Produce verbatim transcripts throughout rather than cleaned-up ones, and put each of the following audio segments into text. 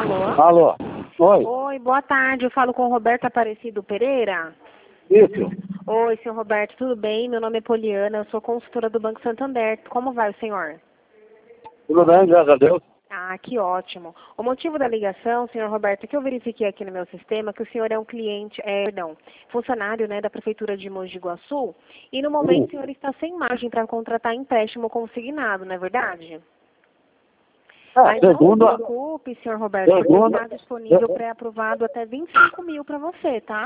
Alô? Alô? Oi? Oi, boa tarde. Eu falo com o Roberto Aparecido Pereira. Isso. Oi, senhor Roberto, tudo bem? Meu nome é Poliana, eu sou consultora do Banco Santander. Como vai o senhor? Tudo bem, graças a Deus. Ah, que ótimo. O motivo da ligação, senhor Roberto, é que eu verifiquei aqui no meu sistema que o senhor é um cliente, é, perdão, funcionário, né, da Prefeitura de Mogi Guaçu, e no momento Hum. o senhor está sem margem para contratar empréstimo consignado, não é verdade? Ah, Mas não se segundo, preocupe, senhor Roberto, porque segundo, está disponível pré-aprovado até vinte e cinco mil para você, tá?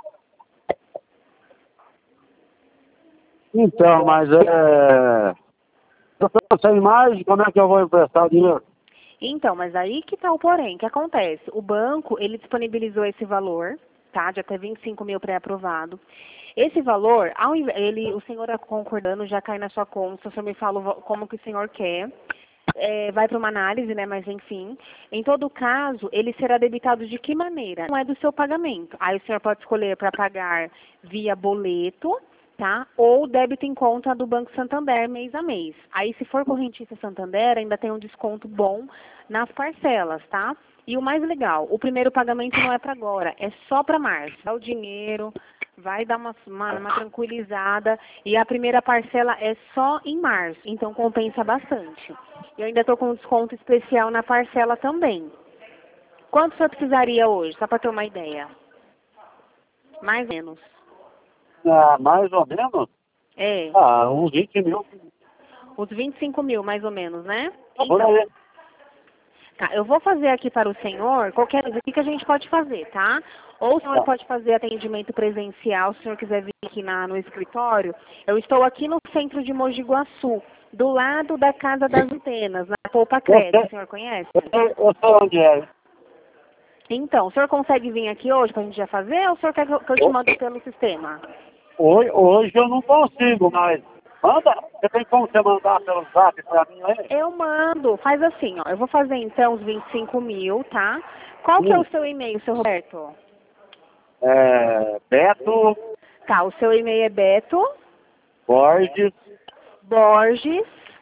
então, mas é... eu tô sem margem, como é que eu vou emprestar o dinheiro? Então, mas aí que tá o porém. O que acontece? O banco, ele disponibilizou esse valor, tá? De até vinte e cinco mil pré-aprovado. Esse valor, ao inve- ele, o senhor concordando, já cai na sua conta, o senhor me fala o vo- como que o senhor quer. É, vai para uma análise, né? Mas enfim. Em todo caso, ele será debitado de que maneira? Não é do seu pagamento. Aí o senhor pode escolher para pagar via boleto, tá? Ou débito em conta do Banco Santander mês a mês. Aí, se for correntista Santander, ainda tem um desconto bom nas parcelas, tá? E o mais legal, o primeiro pagamento não é para agora, é só para março. Dá o dinheiro, vai dar uma, uma, uma tranquilizada e a primeira parcela é só em março, então compensa bastante. Eu ainda estou com um desconto especial na parcela também. Quanto você precisaria hoje, só para ter uma ideia? Mais ou menos. Ah, mais ou menos? É, Ah, uns vinte mil. uns vinte e cinco mil mais ou menos, né? Tá por Então, aí. tá, eu vou fazer aqui para o senhor, qualquer coisa aqui que a gente pode fazer, tá? Ou o senhor Tá. pode fazer atendimento presencial, se o senhor quiser vir aqui na, no escritório. Eu estou aqui no centro de Mogi Guaçu, do lado da Casa das Antenas, na Poupa Eu Crédito, sei, o senhor conhece? eu sei, eu sei onde é. Então, o senhor consegue vir aqui hoje para a gente já fazer ou o senhor quer que eu, que eu te mande pelo sistema? Hoje, hoje eu não consigo, mas manda. Você tem como você mandar pelo zap pra mim aí? Eu mando, faz assim, ó, eu vou fazer então os vinte e cinco mil, tá? Qual que é Hum. o seu e-mail, seu Roberto? É, Beto Tá, o seu e-mail é Beto Borges. Borges.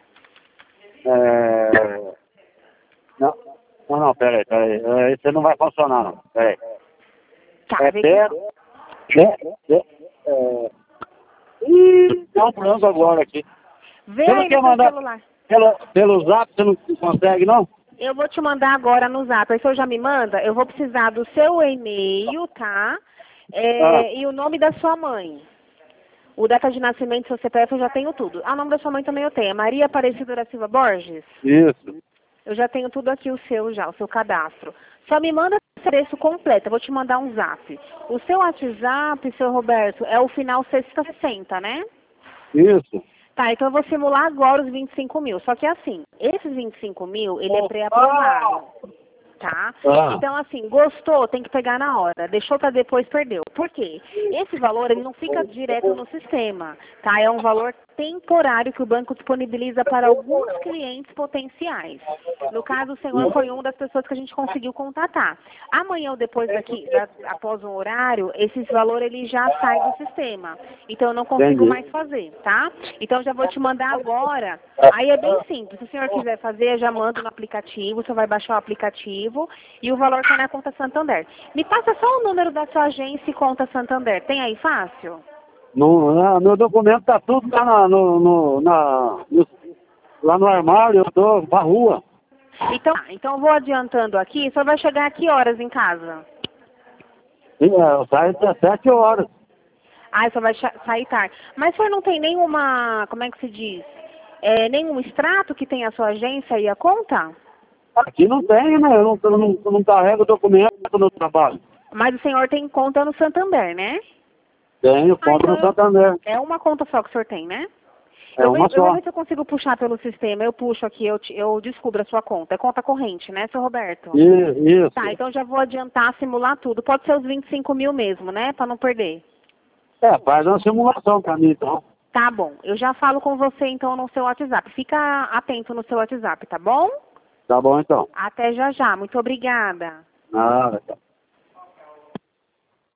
É... Não, não, não, peraí, peraí. É, Esse não vai funcionar, não. Peraí. Tá, É vê que... Beto. Be, Be, é... Ih, dá um branco agora aqui. Vê Você não aí no quer seu mandar celular. pelo, pelo zap, você não consegue, não? Eu vou te mandar agora no zap. Aí o senhor já me manda? Eu vou precisar do seu e-mail, tá? Ah, É, e o nome da sua mãe. O data de nascimento, seu C P F, eu já tenho tudo. Ah, o nome da sua mãe também eu tenho. É Maria Aparecida da Silva Borges? isso. Eu já tenho tudo aqui, o seu já, o seu cadastro. Só me manda o endereço completo, eu vou te mandar um zap. O seu WhatsApp, seu Roberto, é o final sessenta sessenta, né? Isso. Tá, então eu vou simular agora os vinte e cinco mil. Só que assim, esses vinte e cinco mil, ele é Ah, pré-aprovado, tá? ah, Então assim, gostou, tem que pegar na hora. Deixou pra depois, perdeu. Por quê? Esse valor, ele não fica direto no sistema, tá? É um valor temporário que o banco disponibiliza para alguns clientes potenciais. No caso, o senhor foi uma das pessoas que a gente conseguiu contatar. Amanhã ou depois daqui, da- após um horário, esse valor ele já sai do sistema. Então eu não consigo entendi. mais fazer, tá? Então eu já vou te mandar agora. Aí é bem simples. Se o senhor quiser fazer, eu já mando no aplicativo, você vai baixar o aplicativo e o valor cai na conta Santander. Me passa só o número da sua agência e conta Santander. Tem aí fácil? No, na- meu documento tá tudo lá na, no, no, na, no- lá no armário, eu tô pra rua. Então, tá, então eu vou adiantando aqui. O senhor vai chegar a que horas em casa? E, é, eu saio às sete horas. Ah, só vai cha- sair tarde. Mas o senhor não tem nenhuma, como é que se diz? É, nenhum extrato que tenha a sua agência e a conta? Aqui não tem, né? Eu não, eu não, eu não carrego documento no trabalho. Mas o senhor tem conta no Santander, né? Tenho Ah, conta então no eu- Santander. é uma conta só que o senhor tem, né? É Eu, uma ve- eu vou só. ver se eu consigo puxar pelo sistema. Eu puxo aqui, eu, te- eu descubro a sua conta. É conta corrente, né, seu Roberto? I- Tá, Isso. então já vou adiantar, simular tudo. Pode ser os vinte e cinco mil mesmo, né? Pra não perder. É, faz uma simulação pra mim, então. Tá bom. Eu já falo com você então no seu WhatsApp. Fica atento no seu WhatsApp, tá bom? Tá bom, então. Até já já. Muito obrigada. Nada, tá.